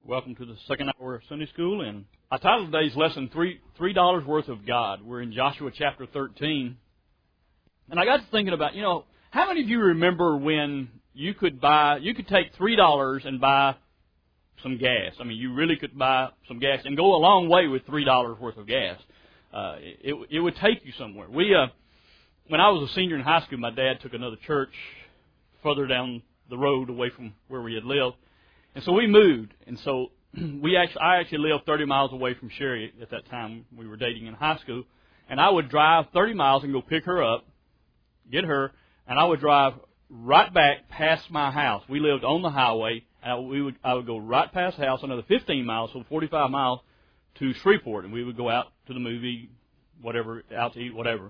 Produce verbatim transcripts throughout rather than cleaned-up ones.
Welcome to the second hour of Sunday School, and I titled today's lesson, Three Three Dollars Worth of God. We're in Joshua chapter thirteen, and I got to thinking about, you know, how many of you remember when you could buy, you could take three dollars and buy some gas? I mean, you really could buy some gas and go a long way with three dollars worth of gas. Uh, it, it would take you somewhere. We, uh, when I was a senior in high school, my dad took another church further down the road away from where we had lived. And so we moved, and so we actually, I actually lived thirty miles away from Sherry at that time. We were dating in high school, and I would drive thirty miles and go pick her up, get her, and I would drive right back past my house. We lived on the highway, and I, we would, I would go right past the house, another fifteen miles, so forty-five miles to Shreveport, and we would go out to the movie, whatever, out to eat, whatever.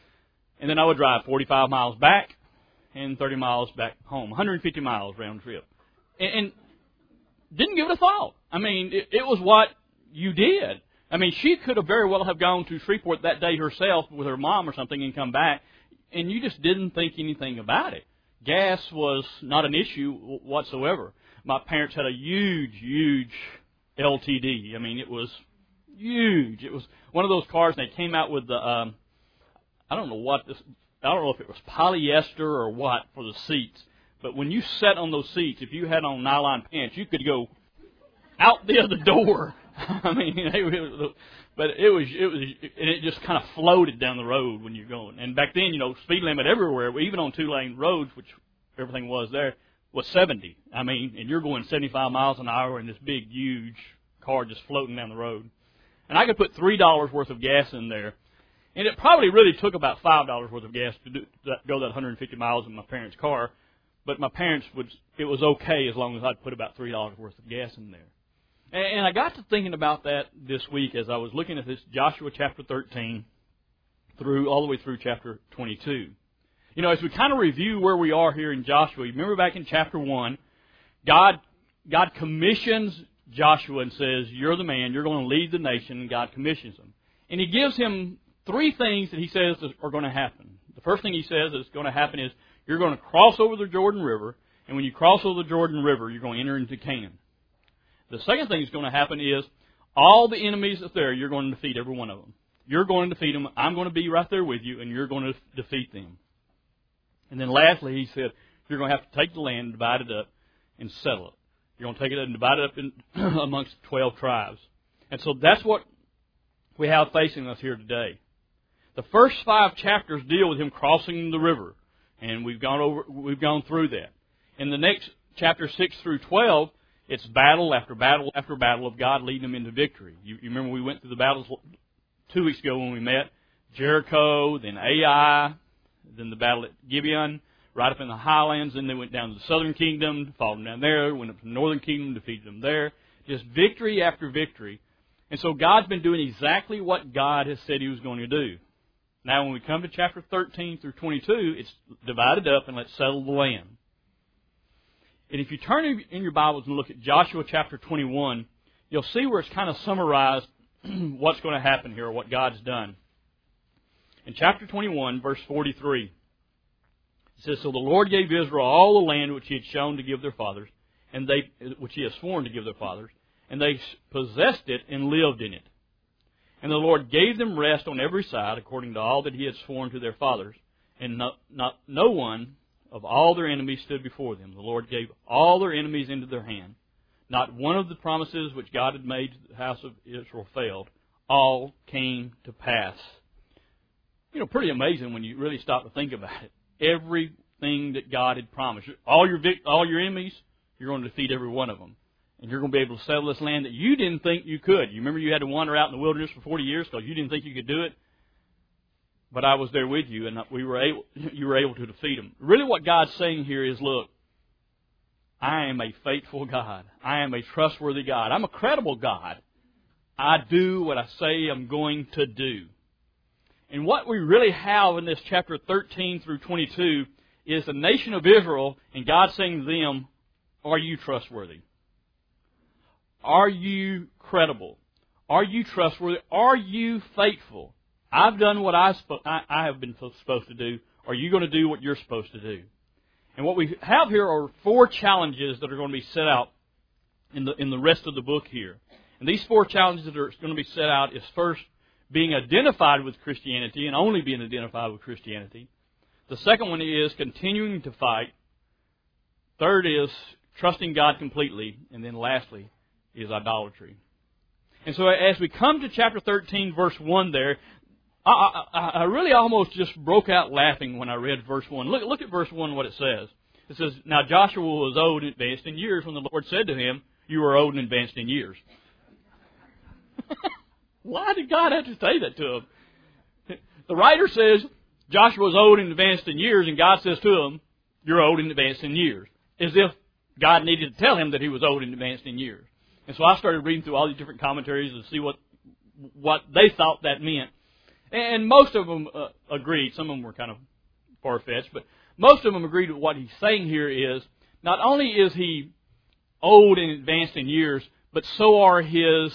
And then I would drive forty-five miles back and thirty miles back home, one hundred fifty miles round trip. And, and didn't give it a thought. I mean, it, it was what you did. I mean, she could have very well have gone to Shreveport that day herself with her mom or something and come back, and you just didn't think anything about it. Gas was not an issue whatsoever. My parents had a huge, huge L T D. I mean, it was huge. It was one of those cars, and they came out with the, um, I don't know what this, I don't know if it was polyester or what for the seats. But when you sat on those seats, if you had on nylon pants, you could go out the other door. I mean, it was, but it was, it was, and it just kind of floated down the road when you're going. And back then, you know, speed limit everywhere, even on two-lane roads, which everything was there, was seventy. I mean, and you're going seventy-five miles an hour in this big, huge car just floating down the road. And I could put three dollars worth of gas in there. And it probably really took about five dollars worth of gas to do, to go that one hundred fifty miles in my parents' car. But my parents would, it was okay as long as I'd put about three dollars worth of gas in there. And, and I got to thinking about that this week as I was looking at this Joshua chapter thirteen through, all the way through chapter twenty-two. You know, as we kind of review where we are here in Joshua, you remember back in chapter one, God, God commissions Joshua and says, you're the man, you're going to lead the nation, and God commissions him. And He gives him three things that He says are going to happen. The first thing He says that's going to happen is, you're going to cross over the Jordan River, and when you cross over the Jordan River, you're going to enter into Canaan. The second thing that's going to happen is all the enemies that's there, you're going to defeat every one of them. You're going to defeat them. I'm going to be right there with you, and you're going to defeat them. And then lastly, He said, you're going to have to take the land and divide it up and settle it. You're going to take it and divide it up in, amongst twelve tribes. And so that's what we have facing us here today. The first five chapters deal with him crossing the river. And we've gone over, we've gone through that. In the next chapter six through twelve, it's battle after battle after battle of God leading them into victory. You, you remember we went through the battles two weeks ago when we met. Jericho, then Ai, then the battle at Gibeon, right up in the highlands. Then they went down to the southern kingdom, fought them down there, went up to the northern kingdom, defeated them there. Just victory after victory. And so God's been doing exactly what God has said He was going to do. Now, when we come to chapter thirteen through twenty-two, it's divided up and let's settle the land. And if you turn in your Bibles and look at Joshua chapter twenty-one, you'll see where it's kind of summarized what's going to happen here, or what God's done. In chapter twenty-one, verse forty-three, it says, So the Lord gave Israel all the land which He had shown to give their fathers, and they which He has sworn to give their fathers, and they possessed it and lived in it. And the Lord gave them rest on every side, according to all that He had sworn to their fathers. And not, not, no one of all their enemies stood before them. The Lord gave all their enemies into their hand. Not one of the promises which God had made to the house of Israel failed. All came to pass. You know, pretty amazing when you really stop to think about it. Everything that God had promised. All your vic- all your enemies, you're going to defeat every one of them. And you're going to be able to settle this land that you didn't think you could. You remember you had to wander out in the wilderness for forty years because you didn't think you could do it? But I was there with you, and we were able, you were able to defeat them. Really what God's saying here is, look, I am a faithful God. I am a trustworthy God. I'm a credible God. I do what I say I'm going to do. And what we really have in this chapter thirteen through twenty-two is the nation of Israel, and God saying to them, are you trustworthy? Are you credible? Are you trustworthy? Are you faithful? I've done what I, spo- I, I have been supposed to do. Are you going to do what you're supposed to do? And what we have here are four challenges that are going to be set out in the in the rest of the book here. And these four challenges that are going to be set out is first being identified with Christianity and only being identified with Christianity. The second one is continuing to fight. Third is trusting God completely. And then lastly is idolatry. And so as we come to chapter thirteen, verse one there, I, I, I really almost just broke out laughing when I read verse one. Look, look at verse one, what it says. It says, "Now Joshua was old and advanced in years when the Lord said to him, 'You are old and advanced in years.'" Why did God have to say that to him? The writer says Joshua was old and advanced in years, and God says to him, "You're old and advanced in years." As if God needed to tell him that he was old and advanced in years. And so I started reading through all these different commentaries to see what what they thought that meant. And most of them uh, agreed. Some of them were kind of far-fetched, but most of them agreed with what he's saying here is, not only is he old and advanced in years, but so are his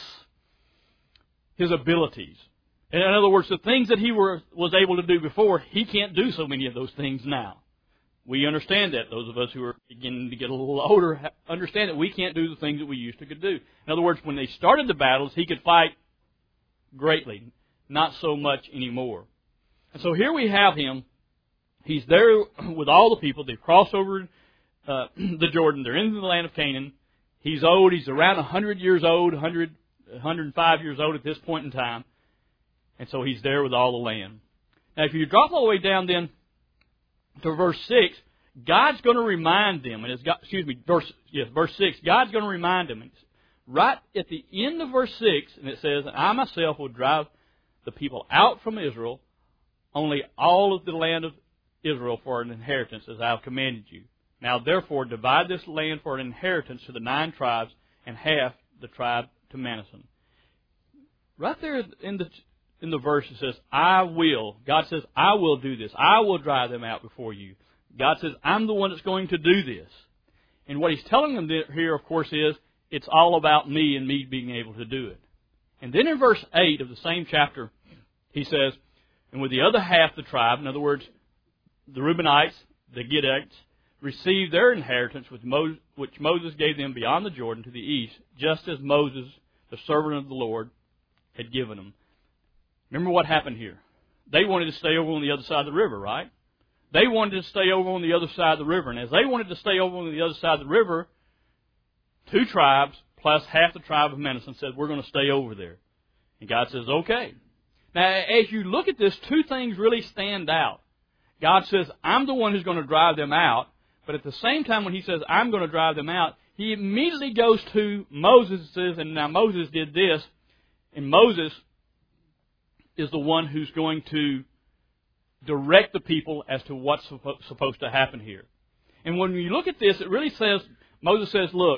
his abilities. In other words, the things that he were, was able to do before, he can't do so many of those things now. We understand that. Those of us who are beginning to get a little older understand that we can't do the things that we used to could do. In other words, when they started the battles, he could fight greatly, not so much anymore. And so here we have him. He's there with all the people. They've crossed over uh, the Jordan. They're in the land of Canaan. He's old. He's around one hundred years old, one hundred, one hundred five years old at this point in time. And so he's there with all the land. Now, if you drop all the way down then to verse six, God's going to remind them, and it's got, excuse me, verse yes, verse six. God's going to remind them. Right at the end of verse six, and it says, "I myself will drive the people out from Israel, only all of the land of Israel for an inheritance, as I have commanded you. Now therefore divide this land for an inheritance to the nine tribes, and half the tribe to Manasseh." Right there in the in the verse it says, "I will." God says, "I will do this. I will drive them out before you." God says, "I'm the one that's going to do this." And what He's telling them here, of course, is it's all about me and me being able to do it. And then in verse eight of the same chapter, He says, "And with the other half the tribe," in other words, the Reubenites, the Gadites, "received their inheritance which Moses gave them beyond the Jordan to the east, just as Moses, the servant of the Lord, had given them." Remember what happened here. They wanted to stay over on the other side of the river, right? They wanted to stay over on the other side of the river. And as they wanted to stay over on the other side of the river, two tribes plus half the tribe of Manasseh said, "We're going to stay over there." And God says, "Okay." Now, as you look at this, two things really stand out. God says, "I'm the one who's going to drive them out." But at the same time, when He says, "I'm going to drive them out," He immediately goes to Moses and says, "And now Moses did this." And Moses is the one who's going to direct the people as to what's supposed to happen here. And when you look at this, it really says, Moses says, "Look,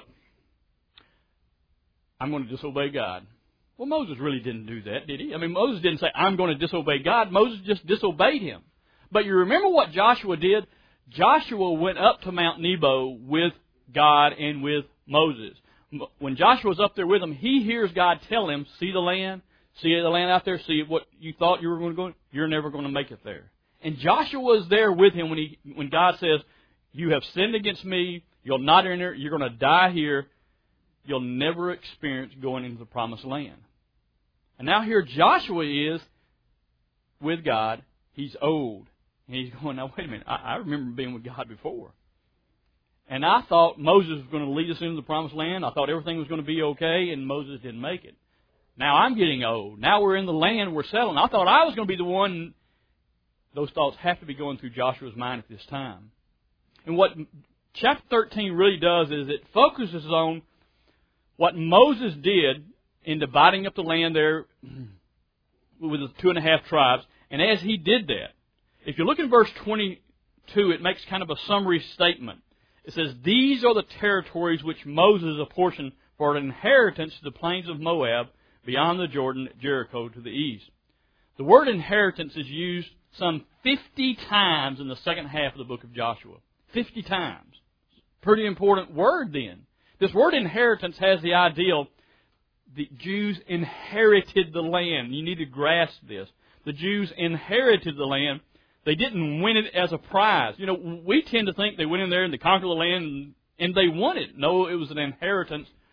I'm going to disobey God." Well, Moses really didn't do that, did he? I mean, Moses didn't say, "I'm going to disobey God." Moses just disobeyed Him. But you remember what Joshua did? Joshua went up to Mount Nebo with God and with Moses. When Joshua's up there with him, he hears God tell him, "See the land? See the land out there? See what you thought you were going to go? You're never going to make it there." And Joshua was there with him when he when God says, "You have sinned against me. You'll not enter. You're going to die here. You'll never experience going into the promised land." And now here Joshua is with God. He's old. And he's going, "Now wait a minute. I, I remember being with God before. And I thought Moses was going to lead us into the promised land. I thought everything was going to be okay, and Moses didn't make it. Now I'm getting old. Now we're in the land. We're settling. I thought I was going to be the one." Those thoughts have to be going through Joshua's mind at this time. And what chapter thirteen really does is it focuses on what Moses did in dividing up the land there with the two and a half tribes. And as he did that, if you look in verse twenty-two, it makes kind of a summary statement. It says, "These are the territories which Moses apportioned for an inheritance to the plains of Moab, beyond the Jordan, at Jericho to the east." The word inheritance is used some fifty times in the second half of the book of Joshua. fifty times. Pretty important word then. This word inheritance has the ideal the Jews inherited the land. You need to grasp this. The Jews inherited the land. They didn't win it as a prize. You know, we tend to think they went in there and they conquered the land and, and they won it. No, it was an inheritance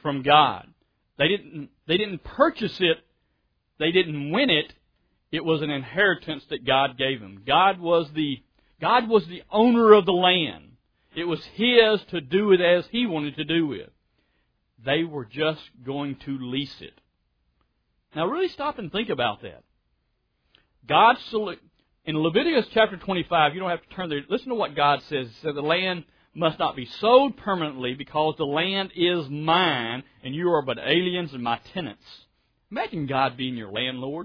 from God. They didn't, they didn't purchase it. They didn't win it. It was an inheritance that God gave them. God was the, God was the owner of the land. It was His to do it as He wanted to do it. They were just going to lease it. Now really stop and think about that. God, in Leviticus chapter twenty-five, you don't have to turn there. Listen to what God says. He said the land must not be sold permanently because the land is mine and you are but aliens and my tenants. Imagine God being your landlord.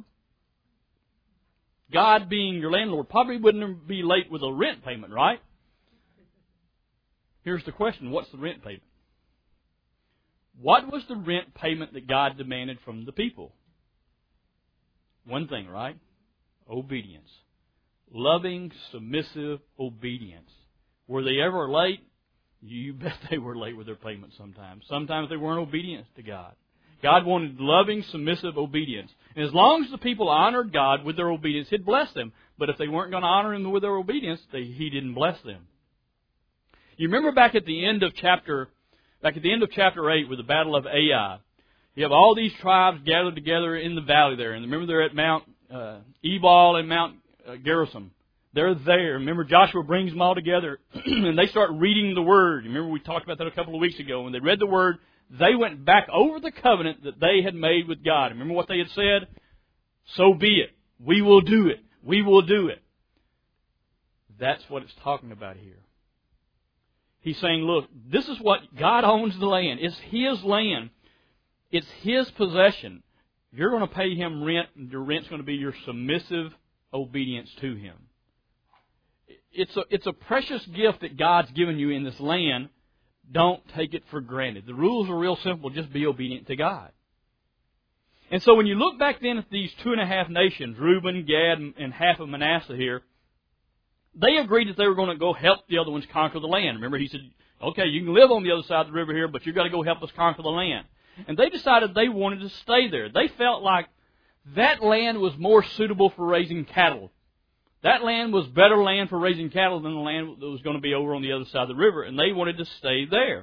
God being your landlord probably wouldn't be late with a rent payment, right? Here's the question. What's the rent payment? What was the rent payment that God demanded from the people? One thing, right? Obedience. Loving, submissive obedience. Were they ever late? You bet they were late with their payments sometimes. Sometimes they weren't obedient to God. God wanted loving, submissive obedience. And as long as the people honored God with their obedience, He'd bless them. But if they weren't going to honor Him with their obedience, they, He didn't bless them. You remember back at the end of chapter, back at the end of chapter eight with the Battle of Ai, you have all these tribes gathered together in the valley there. And remember they're at Mount uh, Ebal and Mount uh, Gerizim. They're there. Remember Joshua brings them all together and they start reading the Word. Remember we talked about that a couple of weeks ago. When they read the Word, they went back over the covenant that they had made with God. Remember what they had said? So be it. We will do it. We will do it. That's what it's talking about here. He's saying, look, this is what God owns the land. It's His land. It's His possession. You're going to pay Him rent, and your rent's going to be your submissive obedience to Him. It's a, it's a precious gift that God's given you in this land. Don't take it for granted. The rules are real simple. Just be obedient to God. And so when you look back then at these two and a half nations, Reuben, Gad, and half of Manasseh here, they agreed that they were going to go help the other ones conquer the land. Remember, He said, okay, you can live on the other side of the river here, but you've got to go help us conquer the land. And they decided they wanted to stay there. They felt like that land was more suitable for raising cattle. That land was better land for raising cattle than the land that was going to be over on the other side of the river, and they wanted to stay there.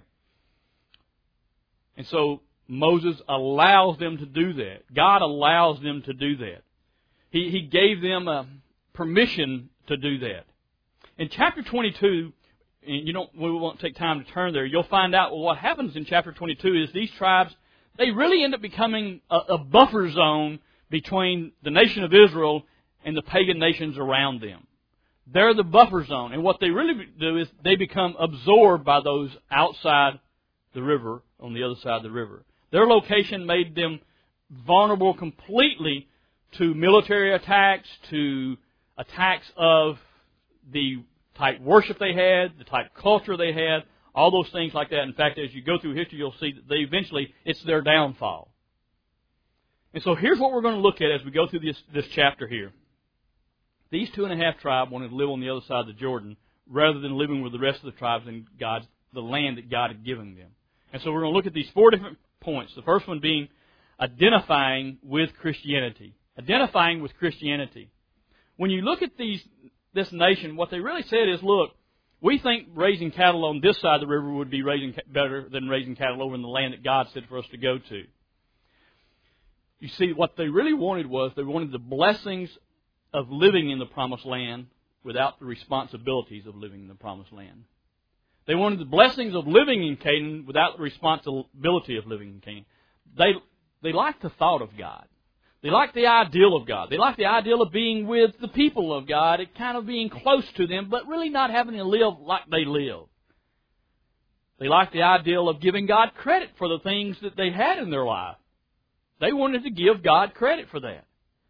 And so Moses allows them to do that. God allows them to do that. He, he gave them a permission to do that. In chapter twenty-two, and you don't, we won't take time to turn there, you'll find out well, what happens in chapter twenty-two is these tribes, they really end up becoming a, a buffer zone between the nation of Israel and the pagan nations around them. They're the buffer zone. And what they really do is they become absorbed by those outside the river, on the other side of the river. Their location made them vulnerable completely to military attacks, to attacks of the type worship they had, the type culture they had, all those things like that. In fact, as you go through history, you'll see that they eventually, it's their downfall. And so here's what we're going to look at as we go through this, this chapter here. These two and a half tribes wanted to live on the other side of the Jordan rather than living with the rest of the tribes in God's, the land that God had given them. And so we're going to look at these four different points. The first one being identifying with Christianity. Identifying with Christianity. When you look at these, this nation, what they really said is, look, we think raising cattle on this side of the river would be raising better than raising cattle over in the land that God said for us to go to. You see, what they really wanted was they wanted the blessings of living in the promised land without the responsibilities of living in the promised land. They wanted the blessings of living in Canaan without the responsibility of living in Canaan. They, they liked the thought of God. They liked the ideal of God. They liked the ideal of being with the people of God, and kind of being close to them, but really not having to live like they live. They liked the ideal of giving God credit for the things that they had in their life. They wanted to give God credit for that.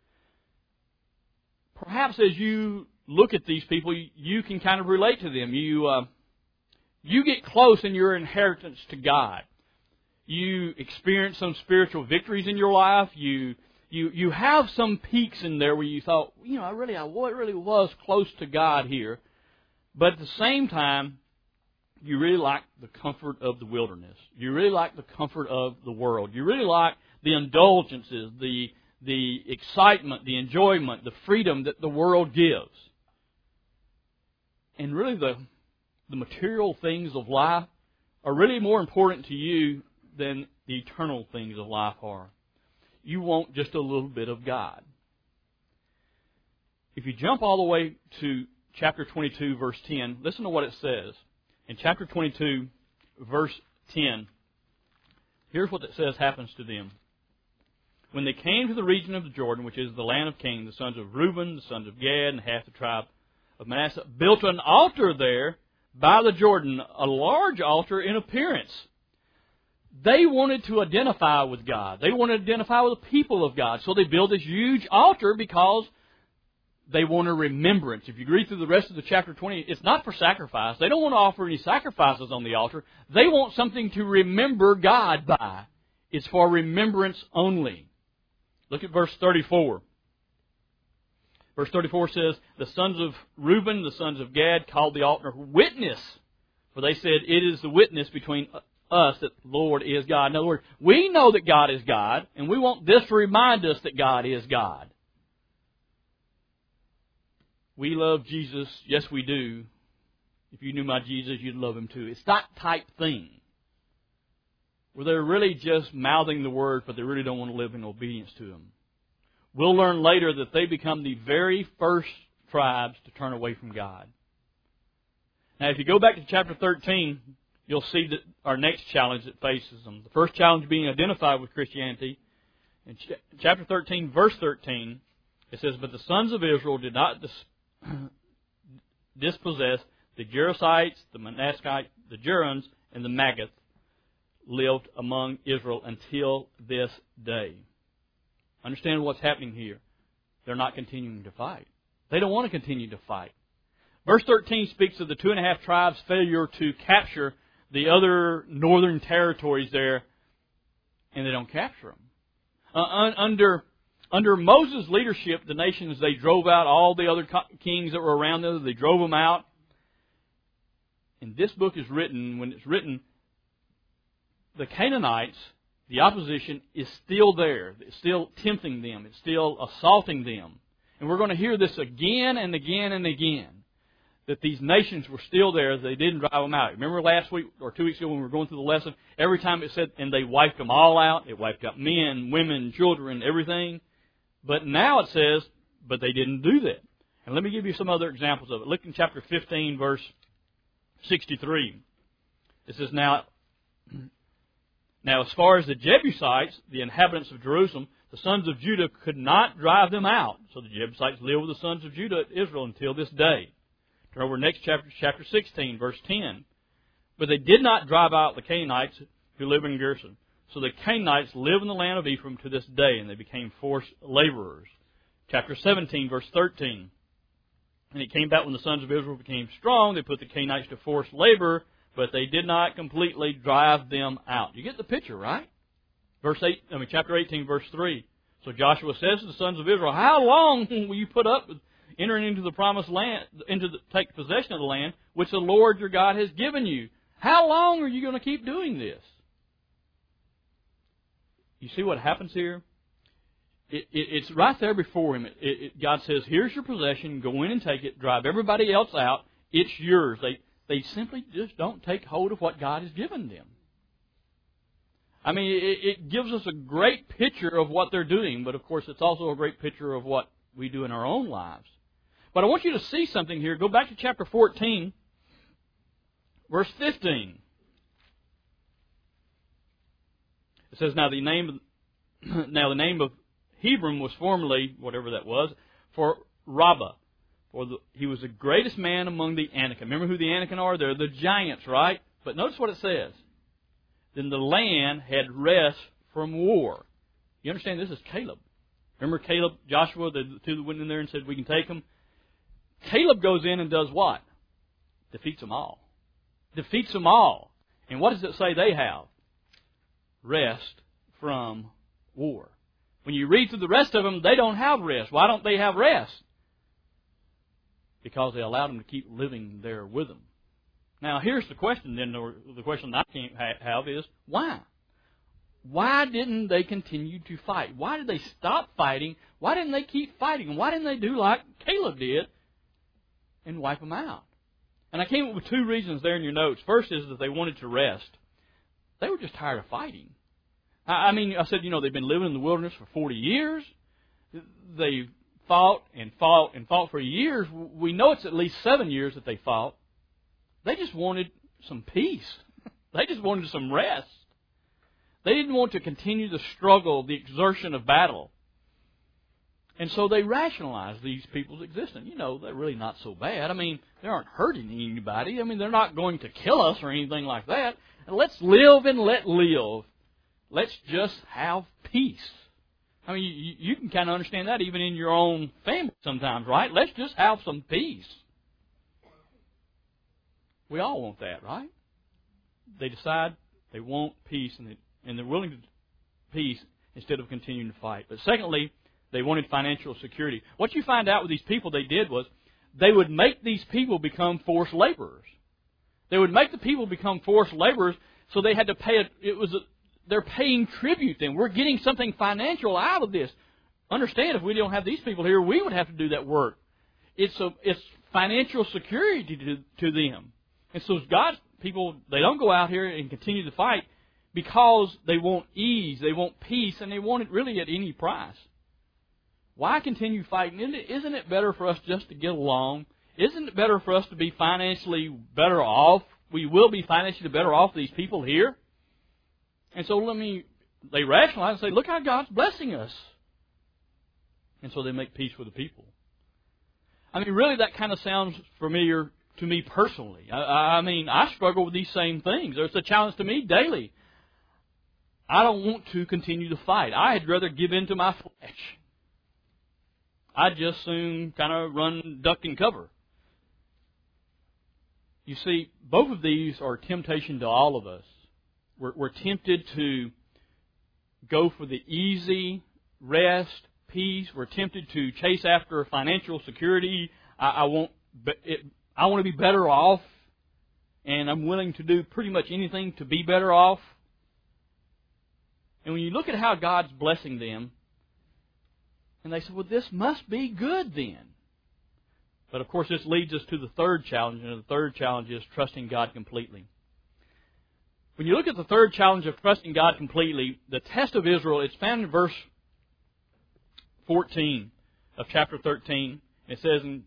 Perhaps as you look at these people, you can kind of relate to them. You uh, you get close in your inheritance to God. You experience some spiritual victories in your life. You you you have some peaks in there where you thought, you know, I really I really was close to God here. But at the same time, you really like the comfort of the wilderness. You really like the comfort of the world. You really like the indulgences, the the excitement, the enjoyment, the freedom that the world gives. And really the, the material things of life are really more important to you than the eternal things of life are. You want just a little bit of God. If you jump all the way to chapter twenty-two, verse ten, listen to what it says. In chapter twenty-two, verse ten, here's what it says happens to them. When they came to the region of the Jordan, which is the land of Canaan, the sons of Reuben, the sons of Gad, and half the tribe of Manasseh built an altar there by the Jordan, a large altar in appearance. They wanted to identify with God. They wanted to identify with the people of God. So they built this huge altar because they want a remembrance. If you read through the rest of the chapter twenty, it's not for sacrifice. They don't want to offer any sacrifices on the altar. They want something to remember God by. It's for remembrance only. Look at verse thirty-four. Verse thirty-four says, the sons of Reuben, the sons of Gad, called the altar witness. For they said, it is the witness between us that the Lord is God. In other words, we know that God is God, and we want this to remind us that God is God. We love Jesus. Yes, we do. If you knew my Jesus, you'd love Him too. It's that type thing where they're really just mouthing the Word, but they really don't want to live in obedience to Him. We'll learn later that they become the very first tribes to turn away from God. Now, if you go back to chapter thirteen, you'll see that our next challenge that faces them. The first challenge being identified with Christianity. In ch- chapter thirteen, verse thirteen, it says, but the sons of Israel did not dis- dispossess the Jerusites, the Manassites, the Gerons, and the Magath lived among Israel until this day. Understand what's happening here. They're not continuing to fight. They don't want to continue to fight. Verse thirteen speaks of the two and a half tribes' failure to capture the other northern territories there, and they don't capture them. Uh, un- under under Moses' leadership, the nations, they drove out all the other co- kings that were around them. They drove them out. And this book is written, when it's written, the Canaanites, the opposition, is still there. It's still tempting them. It's still assaulting them. And we're going to hear this again and again and again, that these nations were still there. They didn't drive them out. Remember last week or two weeks ago when we were going through the lesson, every time it said, and they wiped them all out. It wiped out men, women, children, everything. But now it says, but they didn't do that. And let me give you some other examples of it. Look in chapter fifteen, verse sixty-three. It says, now, now as far as the Jebusites, the inhabitants of Jerusalem, the sons of Judah could not drive them out. So the Jebusites live with the sons of Judah, Israel, until this day. Turn over next chapter, chapter sixteen, verse ten. But they did not drive out the Canaanites who live in Gershon. So the Canaanites live in the land of Ephraim to this day, and they became forced laborers. Chapter seventeen, verse thirteen. And it came back when the sons of Israel became strong, they put the Canaanites to forced labor, but they did not completely drive them out. You get the picture, right? Verse eight, I mean, chapter eighteen, verse three. So Joshua says to the sons of Israel, how long will you put up with entering into the promised land, into the, take possession of the land, which the Lord your God has given you? How long are you going to keep doing this? You see what happens here? It, it, it's right there before him. It, it, God says, here's your possession. Go in and take it. Drive everybody else out. It's yours. They, they simply just don't take hold of what God has given them. I mean, it, it gives us a great picture of what they're doing, but of course it's also a great picture of what we do in our own lives. But I want you to see something here. Go back to chapter fourteen, verse fifteen. It says, now the name of, now the name of Hebron was formerly, whatever that was, for Rabbah. For the, he was the greatest man among the Anakim. Remember who the Anakim are? They're the giants, right? But notice what it says. Then the land had rest from war. You understand this is Caleb. Remember Caleb, Joshua, the two that went in there and said, we can take them? Caleb goes in and does what? Defeats them all. Defeats them all. And what does it say they have? Rest from war. When you read through the rest of them, they don't have rest. Why don't they have rest? Because they allowed them to keep living there with them. Now, here's the question then, or the question I can't have is, why? Why didn't they continue to fight? Why did they stop fighting? Why didn't they keep fighting? Why didn't they do like Caleb did and wipe them out? And I came up with two reasons there in your notes. First is that they wanted to rest. they were just tired of fighting. I, I mean, I said, you know, they've been living in the wilderness for forty years. They fought and fought and fought for years. We know it's at least seven years that they fought. They just wanted some peace. They just wanted some rest. They didn't want to continue the struggle, the exertion of battle. And so they rationalized these people's existence. You know, they're really not so bad. I mean, they aren't hurting anybody. I mean, they're not going to kill us or anything like that. And let's live and let live. Let's just have peace. I mean, you, you can kind of understand that even in your own family sometimes, right? Let's just have some peace. We all want that, right? They decide they want peace, and, they, and they're willing to peace instead of continuing to fight. But secondly, they wanted financial security. What you find out with these people they did was they would make these people become forced laborers. They would make the people become forced laborers, so they had to pay it. It was a, they're paying tribute then. We're getting something financial out of this. Understand, if we don't have these people here, we would have to do that work. It's a, it's financial security to, to them. And so God's people, they don't go out here and continue to fight because they want ease, they want peace, and they want it really at any price. Why continue fighting? Isn't it better for us just to get along? Isn't it better for us to be financially better off? We will be financially better off these people here. And so let me, they rationalize and say, look how God's blessing us. And so they make peace with the people. I mean, really that kind of sounds familiar to me personally. I, I mean, I struggle with these same things. It's a challenge to me daily. I don't want to continue to fight. I'd rather give in to my flesh. I'd just soon kind of run, duck, and cover. You see, both of these are temptation to all of us. We're, we're tempted to go for the easy rest, peace. We're tempted to chase after financial security. I, I want it, I want to be better off, and I'm willing to do pretty much anything to be better off. And when you look at how God's blessing them, and they say, well, this must be good then. But of course, this leads us to the third challenge, and the third challenge is trusting God completely. When you look at the third challenge of trusting God completely, the test of Israel, it's found in verse fourteen of chapter thirteen. It says in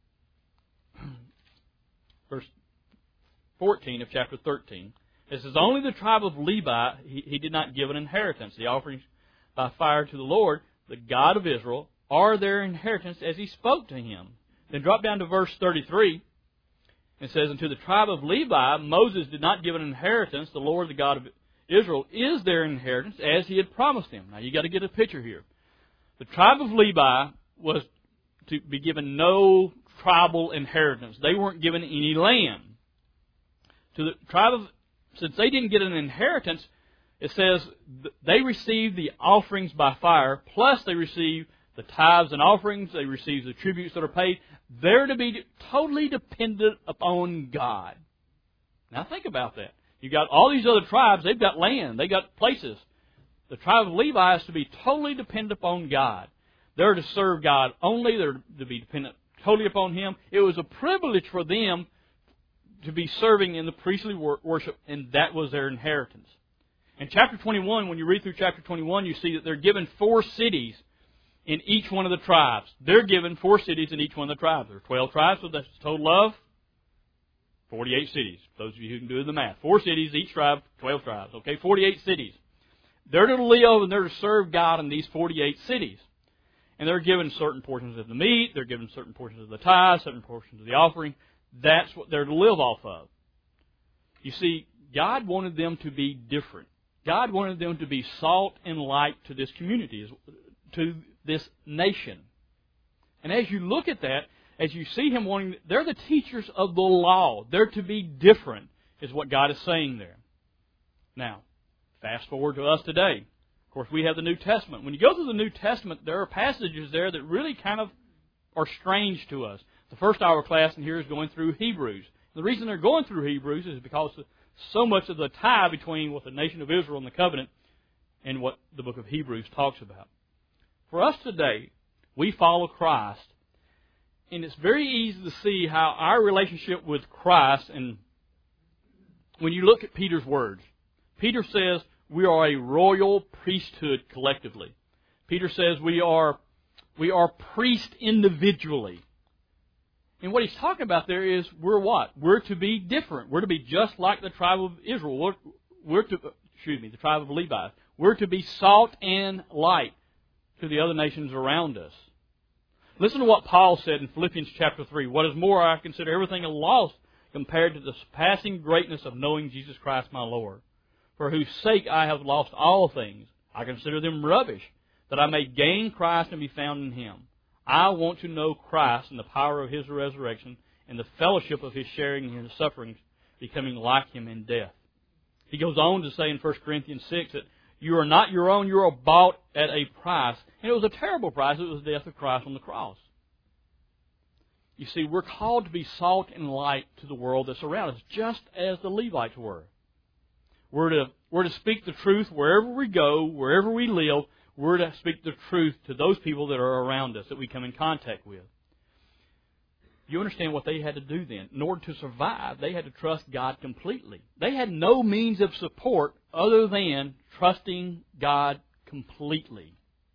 verse fourteen of chapter thirteen, it says, only the tribe of Levi he, he did not give an inheritance, the offerings by fire to the Lord, the God of Israel, are their inheritance as He spoke to him. Then drop down to verse thirty-three. It says, and to the tribe of Levi, Moses did not give an inheritance. The Lord, the God of Israel, is their inheritance as He had promised them. Now, you got to get a picture here. The tribe of Levi was to be given no tribal inheritance. They weren't given any land. To the tribe of, since they didn't get an inheritance, it says they received the offerings by fire, plus they received the tithes and offerings, they receive the tributes that are paid. They're to be totally dependent upon God. Now think about that. You've got all these other tribes, they've got land, they've got places. The tribe of Levi is to be totally dependent upon God. They're to serve God only, they're to be dependent totally upon Him. It was a privilege for them to be serving in the priestly worship, and that was their inheritance. In chapter twenty-one, when you read through chapter twenty-one, you see that they're given four cities in each one of the tribes. They're given four cities in each one of the tribes. There are twelve tribes, so that's a total of forty-eight cities. Those of you who can do the math. Four cities, each tribe, twelve tribes. Okay, forty-eight cities. They're to live and they're to serve God in these forty-eight cities. And they're given certain portions of the meat, they're given certain portions of the tithe, certain portions of the offering. That's what they're to live off of. You see, God wanted them to be different. God wanted them to be salt and light to this community, to this nation. And as you look at that, as you see Him wanting, they're the teachers of the law. They're to be different, is what God is saying there. Now, fast forward to us today. Of course, we have the New Testament. When you go through the New Testament, there are passages there that really kind of are strange to us. The first hour class in here is going through Hebrews. The reason they're going through Hebrews is because so much of the tie between what the nation of Israel and the covenant and what the book of Hebrews talks about. For us today, we follow Christ, and it's very easy to see how our relationship with Christ, and when you look at Peter's words, Peter says we are a royal priesthood collectively. Peter says we are we are priests individually. And what he's talking about there is we're what? We're to be different. We're to be just like the tribe of Israel. We're, we're to, excuse me, the tribe of Levi. We're to be salt and light to the other nations around us. Listen to what Paul said in Philippians chapter three. What is more, I consider everything a loss compared to the surpassing greatness of knowing Jesus Christ my Lord, for whose sake I have lost all things. I consider them rubbish, that I may gain Christ and be found in Him. I want to know Christ and the power of His resurrection and the fellowship of His sharing in His sufferings, becoming like Him in death. He goes on to say in First Corinthians six that you are not your own, you are bought at a price. And it was a terrible price. It was the death of Christ on the cross. You see, we're called to be salt and light to the world that's around us, just as the Levites were. We're to, we're to speak the truth wherever we go, wherever we live. We're to speak the truth to those people that are around us, that we come in contact with. You understand what they had to do then. In order to survive, they had to trust God completely. They had no means of support other than trusting God completely.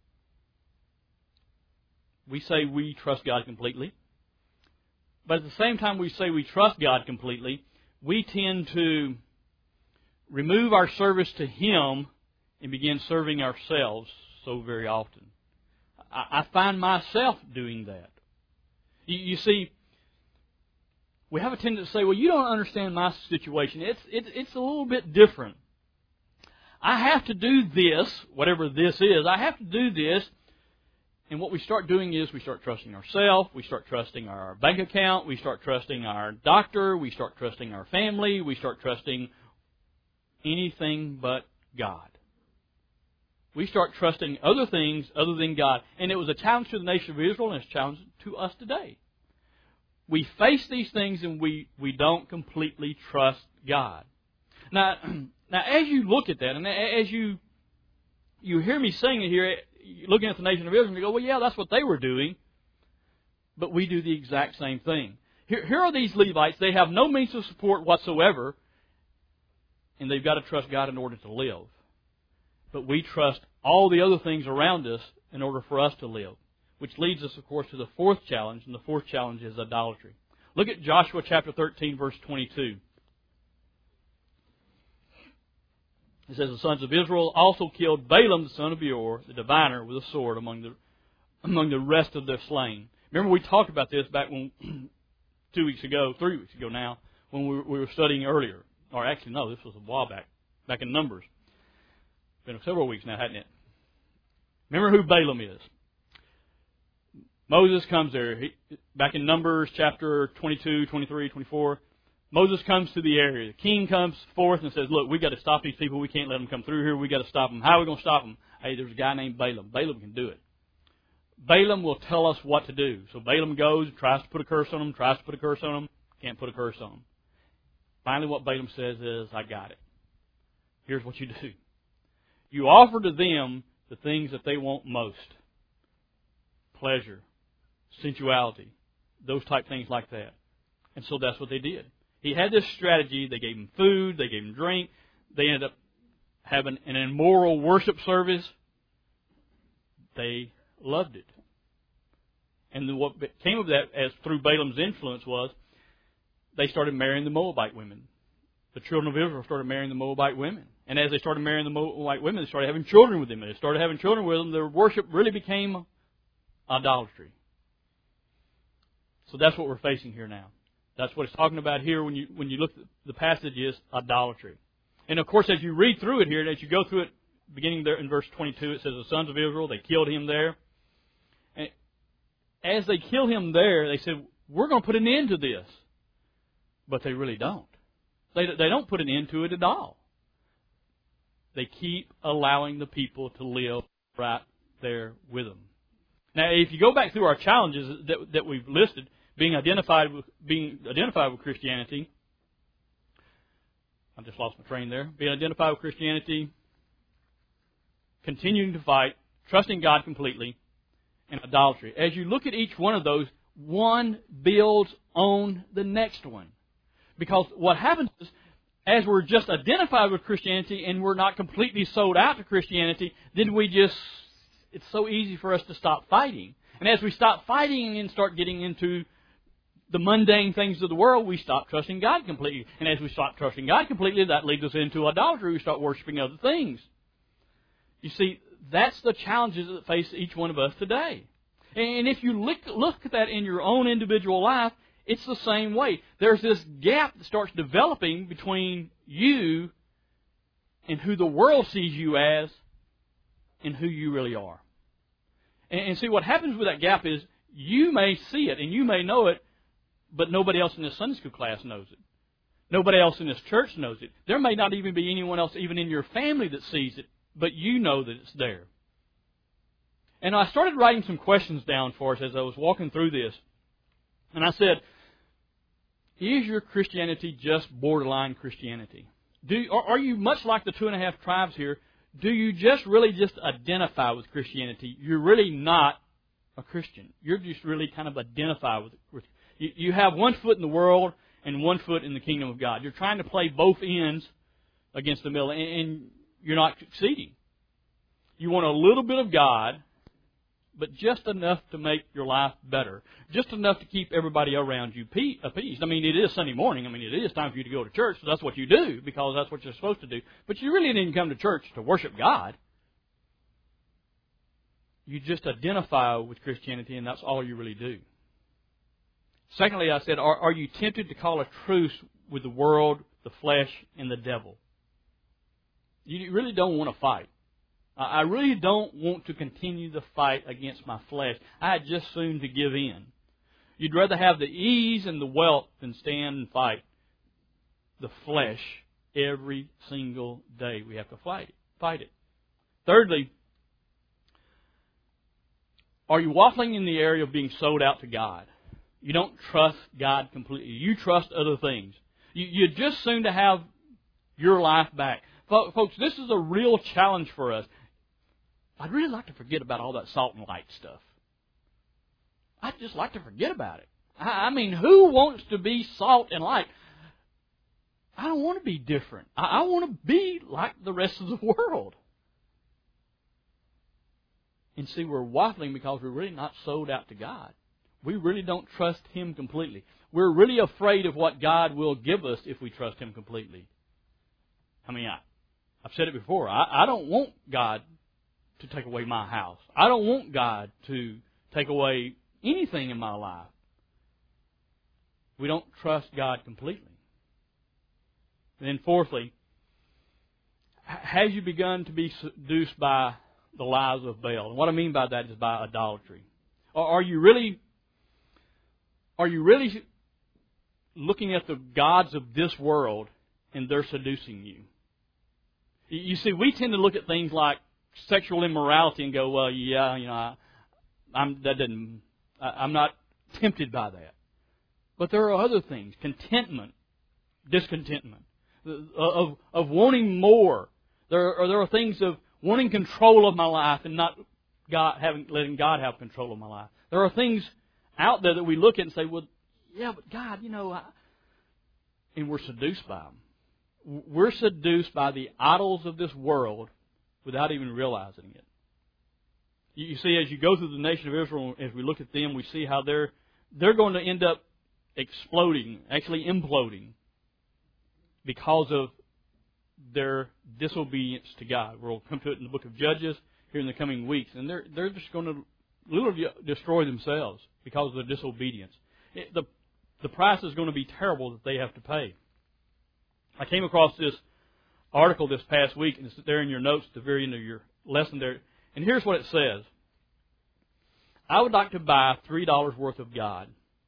We say we trust God completely. But at the same time we say we trust God completely, we tend to remove our service to Him and begin serving ourselves so very often. I, I find myself doing that. You, you see, we have a tendency to say, well, you don't understand my situation. It's, it, it's a little bit different. I have to do this, whatever this is. I have to do this. And what we start doing is we start trusting ourselves. We start trusting our bank account. We start trusting our doctor. We start trusting our family. We start trusting anything but God. We start trusting other things other than God. And it was a challenge to the nation of Israel, and it's a challenge to us today. We face these things and we, we don't completely trust God. Now, now, as you look at that, and as you you hear me saying it here, looking at the nation of Israel, you go, well, yeah, that's what they were doing. But we do the exact same thing. Here, here are these Levites. They have no means of support whatsoever, and they've got to trust God in order to live. But we trust all the other things around us in order for us to live. Which leads us, of course, to the fourth challenge, and the fourth challenge is idolatry. Look at Joshua chapter thirteen, verse twenty-two. It says, the sons of Israel also killed Balaam, the son of Beor, the diviner, with a sword among the among the rest of their slain. Remember, we talked about this back when two weeks ago, three weeks ago now, when we were, we were studying earlier. Or actually, no, this was a while back, back in Numbers. It's been several weeks now, hasn't it? Remember who Balaam is. Moses comes there. He, back in Numbers chapter twenty-two, twenty-three, twenty-four, Moses comes to the area. The king comes forth and says, look, we've got to stop these people. We can't let them come through here. We've got to stop them. How are we going to stop them? Hey, there's a guy named Balaam. Balaam can do it. Balaam will tell us what to do. So Balaam goes, tries to put a curse on them, tries to put a curse on them, can't put a curse on them. Finally, what Balaam says is, I got it. Here's what you do. You offer to them the things that they want most. Pleasure, sensuality, those type things like that. And so that's what they did. He had this strategy. They gave him food. They gave him drink. They ended up having an immoral worship service. They loved it. And then what came of that, as through Balaam's influence, was they started marrying the Moabite women. The children of Israel started marrying the Moabite women. And as they started marrying the Moabite women, they started having children with them. And they started having children with them. Their worship really became idolatry. So that's what we're facing here now. That's what it's talking about here when you when you look at the passage is idolatry. And of course, as you read through it here, as you go through it, beginning there in verse twenty-two, it says the sons of Israel, they killed him there. And as they kill him there, they said, we're going to put an end to this. But they really don't. They, they don't put an end to it at all. They keep allowing the people to live right there with them. Now, if you go back through our challenges that, that we've listed, being identified with being identified with Christianity, I just lost my train there. Being identified with Christianity, continuing to fight, trusting God completely, and idolatry. As you look at each one of those, one builds on the next one. Because what happens is, as we're just identified with Christianity and we're not completely sold out to Christianity, then we just, it's so easy for us to stop fighting. And as we stop fighting and start getting into the mundane things of the world, we stop trusting God completely. And as we stop trusting God completely, that leads us into idolatry. We start worshiping other things. You see, that's the challenges that face each one of us today. And if you look, look at that in your own individual life, it's the same way. There's this gap that starts developing between you and who the world sees you as and who you really are. And, and see, what happens with that gap is you may see it and you may know it, but nobody else in this Sunday school class knows it. Nobody else in this church knows it. There may not even be anyone else, even in your family, that sees it, but you know that it's there. And I started writing some questions down for us as I was walking through this. And I said, is your Christianity just borderline Christianity? Do, or are you much like the two and a half tribes here? Do you just really just identify with Christianity? You're really not a Christian. You're just really kind of identify with it. You, you have one foot in the world and one foot in the kingdom of God. You're trying to play both ends against the middle, and, and you're not succeeding. You want a little bit of God, but just enough to make your life better. Just enough to keep everybody around you appeased. I mean, it is Sunday morning. I mean, it is time for you to go to church, so that's what you do, because that's what you're supposed to do. But you really didn't come to church to worship God. You just identify with Christianity, and that's all you really do. Secondly, I said, are, are you tempted to call a truce with the world, the flesh, and the devil? You really don't want to fight. I really don't want to continue the fight against my flesh. I'd just soon to give in. You'd rather have the ease and the wealth than stand and fight the flesh every single day. We have to fight it. Fight it. Thirdly, are you waffling in the area of being sold out to God? You don't trust God completely. You trust other things. You, you're just soon to have your life back. Folks, this is a real challenge for us. I'd really like to forget about all that salt and light stuff. I'd just like to forget about it. I mean, who wants to be salt and light? I don't want to be different. I want to be like the rest of the world. And see, we're waffling because we're really not sold out to God. We really don't trust Him completely. We're really afraid of what God will give us if we trust Him completely. I mean, I, I've said it before. I, I don't want God to take away my house. I don't want God to take away anything in my life. We don't trust God completely. And then fourthly, have you begun to be seduced by the lies of Baal? And what I mean by that is by idolatry. Or are you really, are you really looking at the gods of this world and they're seducing you? You see, we tend to look at things like sexual immorality and go, well, yeah, you know, I, I'm that didn't, I, I'm not tempted by that. But there are other things: contentment, discontentment, of of wanting more. There are there are things of wanting control of my life and not God having letting God have control of my life. There are things out there that we look at and say, well, yeah, but God, you know, I, and we're seduced by them. We're seduced by the idols of this world without even realizing it. You see, as you go through the nation of Israel, as we look at them, we see how they're they're going to end up exploding, actually imploding, because of their disobedience to God. We'll come to it in the book of Judges here in the coming weeks, and they're they're just going to literally destroy themselves because of their disobedience. It, the the price is going to be terrible that they have to pay. I came across this article this past week, and it's there in your notes at the very end of your lesson there. And here's what it says. I would like to buy three dollars worth of God.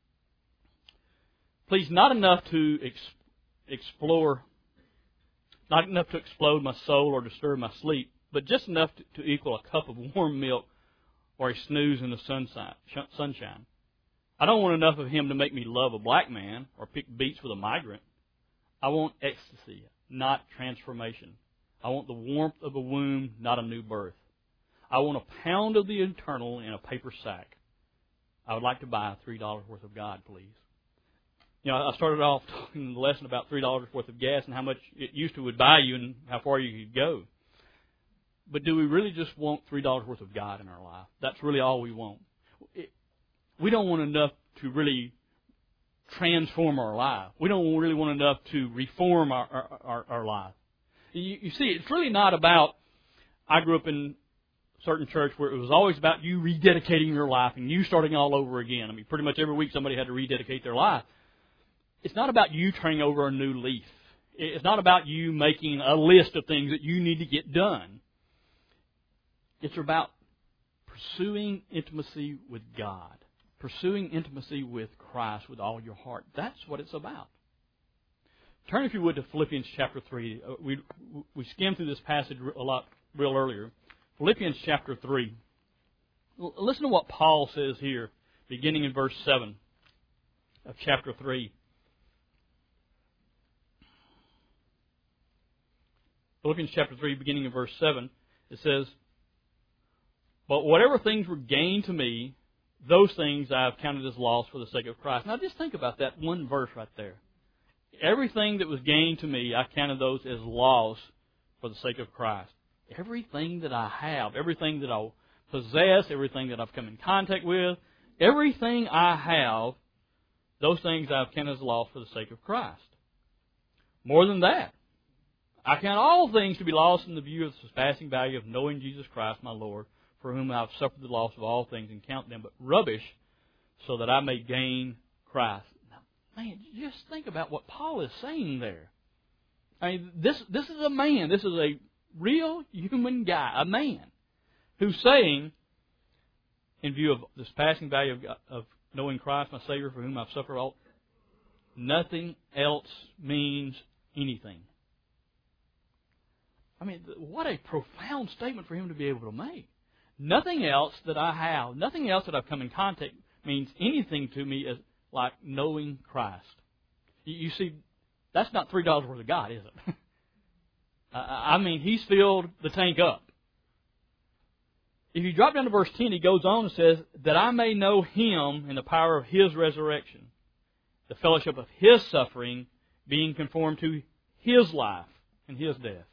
Please, not enough to ex- explore, not enough to explode my soul or disturb my sleep, but just enough to, to equal a cup of warm milk or a snooze in the sunshine. I don't want enough of Him to make me love a black man or pick beets with a migrant. I want ecstasy, not transformation. I want the warmth of a womb, not a new birth. I want a pound of the eternal in a paper sack. I would like to buy three dollars worth of God, please. You know, I started off talking in the lesson about three dollars worth of gas and how much it used to would buy you and how far you could go. But do we really just want three dollars worth of God in our life? That's really all we want. It, we don't want enough to really transform our life. We don't really want enough to reform our, our, our, our life. You, you see, it's really not about, I grew up in a certain church where it was always about you rededicating your life and you starting all over again. I mean, pretty much every week somebody had to rededicate their life. It's not about you turning over a new leaf. It's not about you making a list of things that you need to get done. It's about pursuing intimacy with God. Pursuing intimacy with Christ with all your heart. That's what it's about. Turn, if you would, to Philippians chapter three. We we skimmed through this passage a lot real earlier. Philippians chapter three. Listen to what Paul says here, beginning in verse seven of chapter three. Philippians chapter three, beginning in verse seven, it says, "But whatever things were gained to me, those things I have counted as loss for the sake of Christ." Now just think about that one verse right there. Everything that was gained to me, I counted those as loss for the sake of Christ. Everything that I have, everything that I possess, everything that I've come in contact with, everything I have, those things I've counted as loss for the sake of Christ. More than that, I count all things to be lost in the view of the surpassing value of knowing Jesus Christ, my Lord, for whom I have suffered the loss of all things, and count them but rubbish, so that I may gain Christ. Now, man, just think about what Paul is saying there. I mean, this this is a man, this is a real human guy, a man, who's saying, in view of the surpassing value of, of knowing Christ, my Savior, for whom I've suffered all, nothing else means anything. I mean, what a profound statement for him to be able to make. Nothing else that I have, nothing else that I've come in contact means anything to me as like knowing Christ. You, you see, that's not three dollars worth of God, is it? I mean, he's filled the tank up. If you drop down to verse ten, he goes on and says, "That I may know Him in the power of His resurrection, the fellowship of His suffering, being conformed to His life and His death."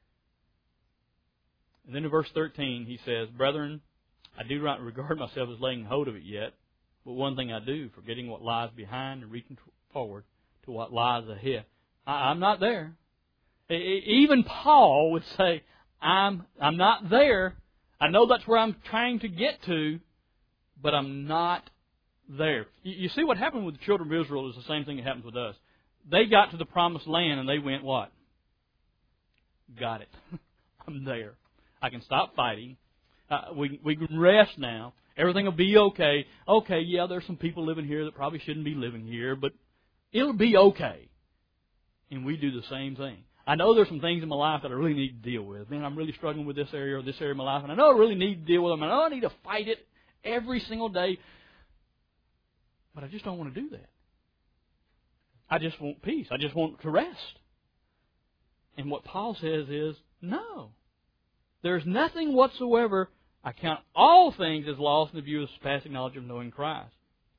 And then in verse thirteen, he says, "Brethren, I do not regard myself as laying hold of it yet, but one thing I do, forgetting what lies behind and reaching forward to what lies ahead." I, I'm not there. Even Paul would say, I'm, I'm not there. I know that's where I'm trying to get to, but I'm not there. You, you see what happened with the children of Israel is the same thing that happens with us. They got to the promised land and they went, what? Got it. I'm there. I can stop fighting. Uh, we we can rest now. Everything will be okay. Okay, yeah, there's some people living here that probably shouldn't be living here, but it'll be okay. And we do the same thing. I know there's some things in my life that I really need to deal with. Man, I'm really struggling with this area or this area of my life, and I know I really need to deal with them. I know I need to fight it every single day, but I just don't want to do that. I just want peace. I just want to rest. And what Paul says is, no. There's nothing whatsoever. I count all things as lost in the view of the surpassing knowledge of knowing Christ.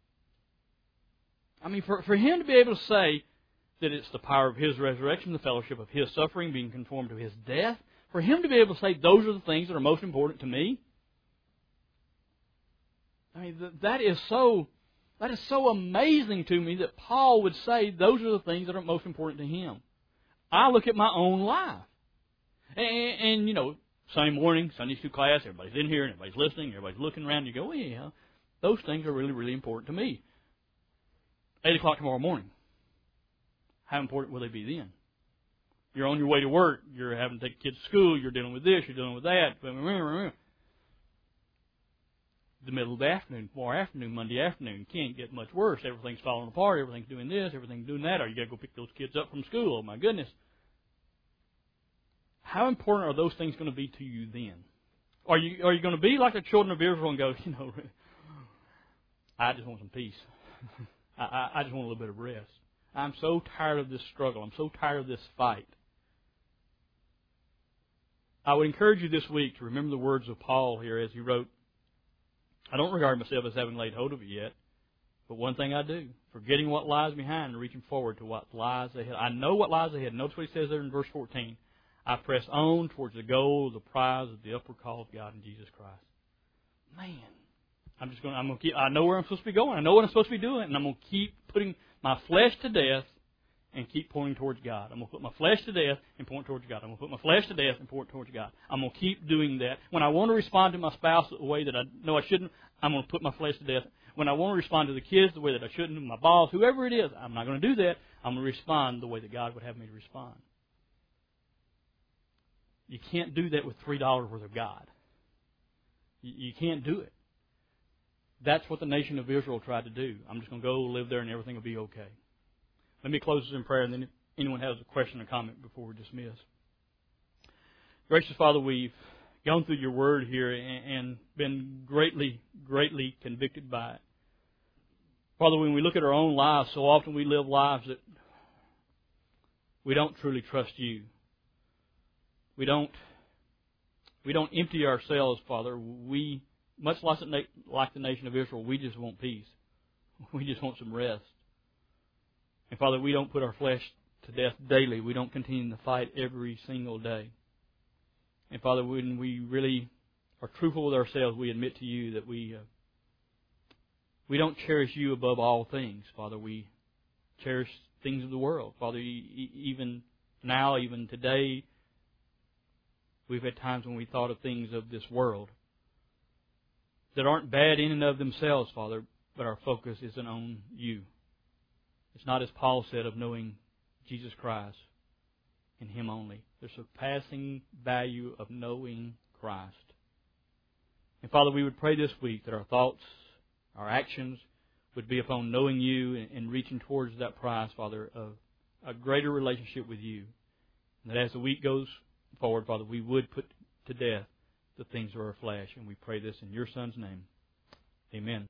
I mean, for, for him to be able to say that it's the power of His resurrection, the fellowship of His suffering, being conformed to His death, for him to be able to say those are the things that are most important to me, I mean, that is so, that is so amazing to me that Paul would say those are the things that are most important to him. I look at my own life. And, and you know, Sunday morning, Sunday school class, everybody's in here and everybody's listening, everybody's looking around, and you go, well, yeah, those things are really, really important to me. Eight o'clock tomorrow morning. How important will they be then? You're on your way to work. You're having to take kids to school. You're dealing with this. You're dealing with that. The middle of the afternoon, tomorrow afternoon, Monday afternoon, can't get much worse. Everything's falling apart. Everything's doing this. Everything's doing that. Or you got to go pick those kids up from school. Oh, my goodness. How important are those things going to be to you then? Are you are you going to be like the children of Israel and go, you know, I just want some peace. I, I, I just want a little bit of rest. I'm so tired of this struggle. I'm so tired of this fight. I would encourage you this week to remember the words of Paul here as he wrote, "I don't regard myself as having laid hold of it yet, But one thing I do, forgetting what lies behind and reaching forward to what lies ahead. I know what lies ahead. Notice what he says there in verse fourteen. I press on towards the goal, the prize of the upward call of God in Jesus Christ. Man, I'm just going. I'm going to keep. I know where I'm supposed to be going. I know what I'm supposed to be doing, and I'm going to keep putting my flesh to death and keep pointing towards God. I'm going to put my flesh to death and point towards God. I'm going to put my flesh to death and point towards God. I'm going to keep doing that. When I want to respond to my spouse the way that I know I shouldn't, I'm going to put my flesh to death. When I want to respond to the kids the way that I shouldn't, my boss, whoever it is, I'm not going to do that. I'm going to respond the way that God would have me to respond. You can't do that with three dollars worth of God. You, you can't do it. That's what the nation of Israel tried to do. I'm just going to go live there and everything will be okay. Let me close this in prayer, and then if anyone has a question or comment before we dismiss. Gracious Father, we've gone through your word here and been greatly, greatly convicted by it. Father, when we look at our own lives, so often we live lives that we don't truly trust you. We don't, we don't empty ourselves, Father. We, much like the, like the nation of Israel, we just want peace. We just want some rest. And Father, we don't put our flesh to death daily. We don't continue to fight every single day. And Father, when we really are truthful with ourselves, we admit to you that we uh, we don't cherish you above all things. Father, we cherish things of the world. Father, even now, even today, we've had times when we thought of things of this world that aren't bad in and of themselves, Father, but our focus isn't on you. It's not, as Paul said, of knowing Jesus Christ and Him only. There's a surpassing value of knowing Christ. And Father, we would pray this week that our thoughts, our actions would be upon knowing you and, and reaching towards that prize, Father, of a greater relationship with you. And that as the week goes forward, Father, we would put to death the things of our flesh. And we pray this in your Son's name. Amen.